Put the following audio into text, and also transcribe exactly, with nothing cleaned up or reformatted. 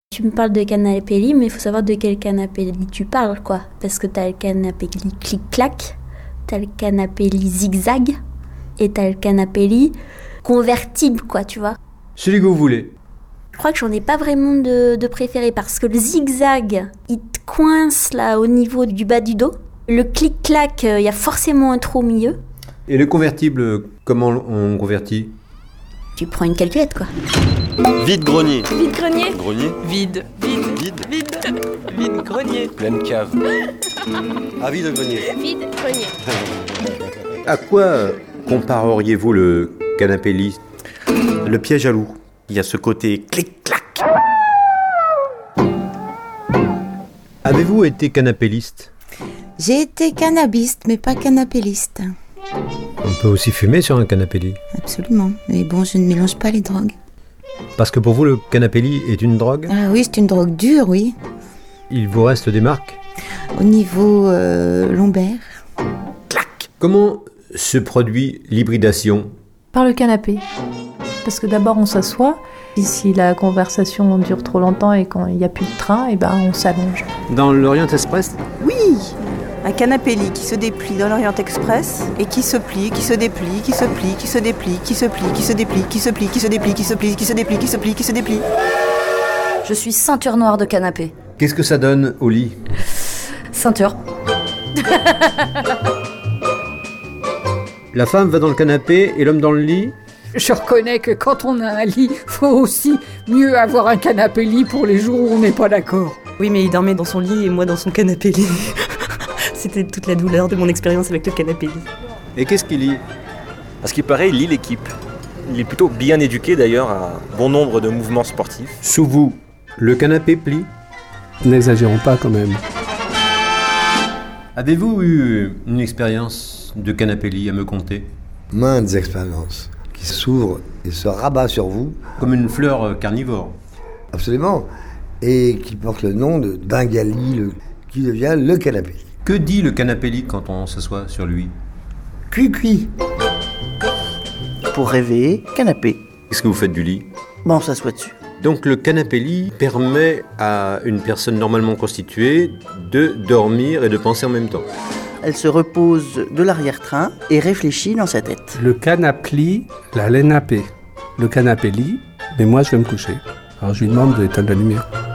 Tu me parles de canapé lit, mais il faut savoir de quel canapé lit tu parles, quoi. Parce que t'as le canapé lit clic-clac, t'as le canapé lit zigzag, et t'as le canapé lit convertible, quoi, tu vois. Celui que vous voulez. Je crois que j'en ai pas vraiment de, de préféré, parce que le zigzag, il te coince là au niveau du bas du dos. Le clic-clac, il euh, y a forcément un trou au milieu. Et le convertible, comment on convertit ? Tu prends une calculette, quoi. Vide-grenier. Vide-grenier. Grenier. Vide. Vide. Vide. Vide. Vide-grenier. Pleine cave. Ah, vide-grenier. Vide-grenier. À quoi compareriez-vous le canapé lit ? Le piège à loup. Il y a ce côté clic-clac. Avez-vous été canapéliste ? J'ai été cannabiste, mais pas canapéliste. On peut aussi fumer sur un canapé lit. Absolument. Mais bon, je ne mélange pas les drogues. Parce que pour vous, le canapé lit est une drogue ? Ah oui, c'est une drogue dure, oui. Il vous reste des marques ? Au niveau euh, lombaire. Clac. Comment se produit l'hybridation ? Par le canapé. Parce que d'abord on s'assoit, et si la conversation dure trop longtemps et qu'il n'y a plus de train, et ben on s'allonge. Dans l'Orient Express ? Oui, un canapé lit qui se déplie dans l'Orient Express et qui se plie, qui se déplie, qui se plie, qui se déplie, qui se plie, qui se déplie, qui se plie, qui se déplie, qui se plie, qui se déplie, qui se plie, qui se déplie. Je suis ceinture noire de canapé. Qu'est-ce que ça donne au lit ? Ceinture. La femme va dans le canapé et l'homme dans le lit ? Je reconnais que quand on a un lit, faut aussi mieux avoir un canapé lit pour les jours où on n'est pas d'accord. Oui, mais il dormait dans son lit et moi dans son canapé lit. C'était toute la douleur de mon expérience avec le canapé lit. Et qu'est-ce qu'il lit ? Parce qu'il paraît, il lit l'équipe. Il est plutôt bien éduqué d'ailleurs à bon nombre de mouvements sportifs. Sous vous, le canapé plie ? N'exagérons pas quand même. Avez-vous eu une expérience de canapé lit à me conter ? Maintes expériences qui s'ouvrent et se rabattent sur vous. Comme une fleur carnivore. Absolument. Et qui porte le nom de Bengali, le, qui devient le canapé. Que dit le canapé lit quand on s'assoit sur lui ? Cui-cui. Pour rêver, canapé. Qu'est-ce que vous faites du lit ? Bon, on s'assoit dessus. Donc le canapé lit permet à une personne normalement constituée de dormir et de penser en même temps. Elle se repose de l'arrière-train et réfléchit dans sa tête. Le canapé, la lénapé. Le canapé lit, mais moi je vais me coucher. Alors je lui demande d'éteindre la lumière.